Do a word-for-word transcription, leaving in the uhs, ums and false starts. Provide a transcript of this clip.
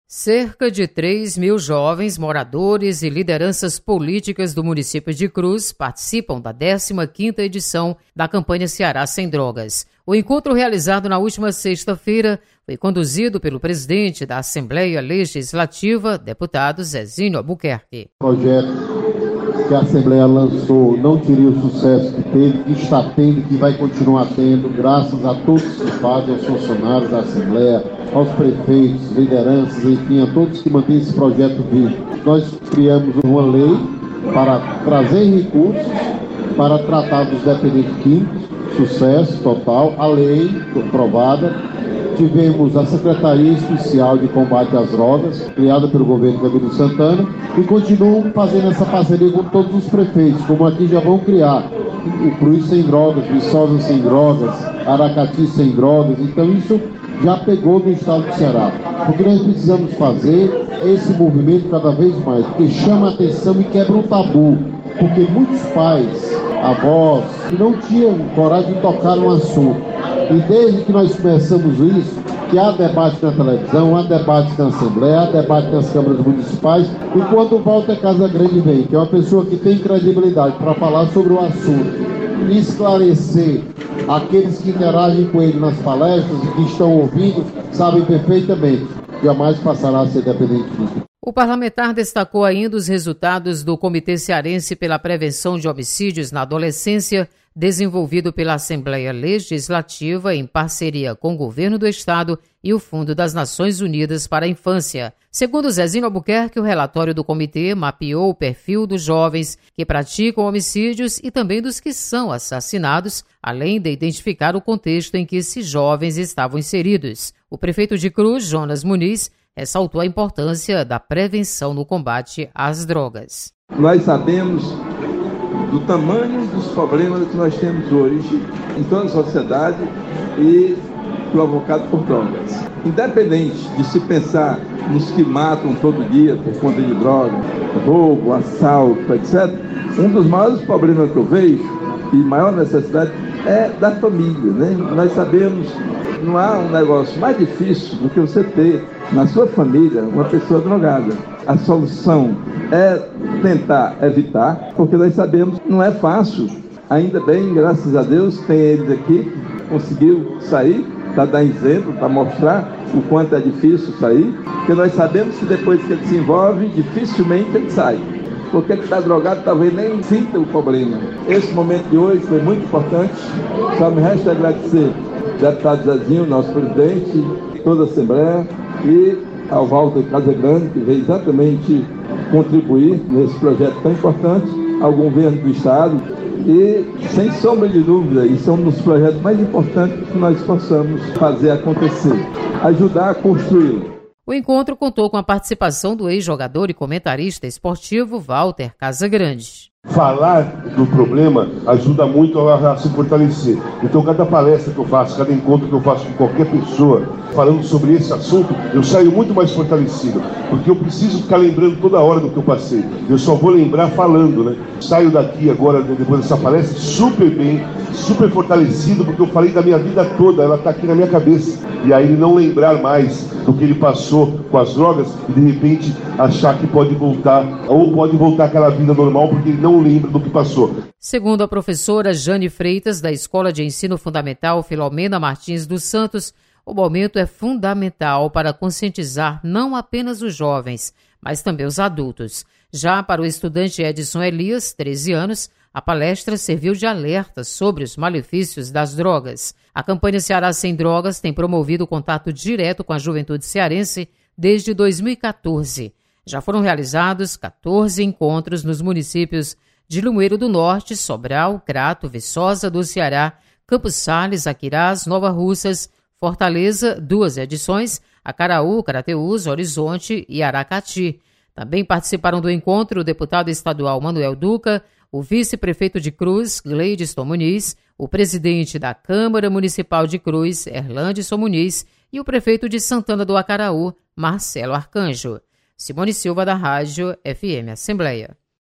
Cerca de três mil jovens, moradores e lideranças políticas do município de Cruz participam da décima quinta edição da campanha Ceará Sem Drogas. O encontro, realizado na última sexta-feira, foi conduzido pelo presidente da Assembleia Legislativa, deputado Zezinho Albuquerque. O projeto que a Assembleia lançou não teria o sucesso que teve, que está tendo e que vai continuar tendo, graças a todos que fazem, aos funcionários da Assembleia, aos prefeitos, lideranças, enfim, a todos que mantêm esse projeto vivo. Nós criamos uma lei para trazer recursos para tratar dos dependentes químicos, sucesso total, a lei aprovada. Tivemos a Secretaria Especial de Combate às Drogas, criada pelo governo Camilo Santana, e continuam fazendo essa parceria com todos os prefeitos, como aqui já vão criar o Cruz Sem Drogas, Viçosa Sem Drogas, Aracati Sem Drogas. Então isso já pegou no estado do Ceará. O que nós precisamos fazer é esse movimento cada vez mais, porque chama a atenção e quebra um tabu, porque muitos pais, avós, não tinham coragem de tocar no assunto. E desde que nós começamos isso, que há debate na televisão, há debate na Assembleia, há debate nas câmaras municipais, e quando o Walter Casagrande vem, que é uma pessoa que tem credibilidade para falar sobre o assunto, e esclarecer aqueles que interagem com ele nas palestras e que estão ouvindo, sabem perfeitamente, jamais passará a ser dependente disso. O parlamentar destacou ainda os resultados do Comitê Cearense pela Prevenção de Homicídios na Adolescência, desenvolvido pela Assembleia Legislativa em parceria com o Governo do Estado e o Fundo das Nações Unidas para a Infância. Segundo Zezinho Albuquerque, o relatório do comitê mapeou o perfil dos jovens que praticam homicídios e também dos que são assassinados, além de identificar o contexto em que esses jovens estavam inseridos. O prefeito de Cruz, Jonas Muniz, ressaltou a importância da prevenção no combate às drogas. Nós sabemos do tamanho dos problemas que nós temos hoje em toda a sociedade e provocado por drogas. Independente de se pensar nos que matam todo dia por conta de droga, roubo, assalto, etcétera, um dos maiores problemas que eu vejo e maior necessidade é da família, né? Nós sabemos, não há um negócio mais difícil do que você ter na sua família uma pessoa drogada. A solução é tentar evitar, porque nós sabemos que não é fácil. Ainda bem, graças a Deus, tem eles aqui, conseguiu sair, para dar exemplo, para mostrar o quanto é difícil sair, porque nós sabemos que depois que ele se envolve, dificilmente ele sai. Porque ele está drogado, talvez nem sinta o problema. Esse momento de hoje foi muito importante. Só me resta agradecer ao deputado Zezinho, nosso presidente, toda a Assembleia, e ao Walter Casagrande, que veio exatamente contribuir nesse projeto tão importante, ao governo do Estado, e, sem sombra de dúvida, isso é um dos projetos mais importantes que nós possamos fazer acontecer, ajudar a construí-lo. O encontro contou com a participação do ex-jogador e comentarista esportivo Walter Casagrande. Falar do problema ajuda muito a, a se fortalecer. Então, cada palestra que eu faço, cada encontro que eu faço com qualquer pessoa falando sobre esse assunto, eu saio muito mais fortalecido, porque eu preciso ficar lembrando toda hora do que eu passei. Eu só vou lembrar falando, né? Saio daqui agora, depois dessa palestra, super bem, super fortalecido, porque eu falei da minha vida toda, ela está aqui na minha cabeça. E aí ele não lembrar mais do que ele passou com as drogas e de repente achar que pode voltar, ou pode voltar àquela vida normal, porque ele não lembra do que passou. Segundo a professora Jane Freitas, da Escola de Ensino Fundamental Filomena Martins dos Santos, o momento é fundamental para conscientizar não apenas os jovens, mas também os adultos. Já para o estudante Edson Elias, treze anos, a palestra serviu de alerta sobre os malefícios das drogas. A campanha Ceará Sem Drogas tem promovido contato direto com a juventude cearense desde dois mil e catorze. Já foram realizados catorze encontros nos municípios de Limoeiro do Norte, Sobral, Crato, Viçosa do Ceará, Campos Sales, Aquirás, Nova Russas, Fortaleza, duas edições, Acaraú, Carateús, Horizonte e Aracati. Também participaram do encontro o deputado estadual Manuel Duca, o vice-prefeito de Cruz, Gleidson Muniz, o presidente da Câmara Municipal de Cruz, Erlandson Muniz, e o prefeito de Santana do Acaraú, Marcelo Arcanjo. Simone Silva, da Rádio F M Assembleia.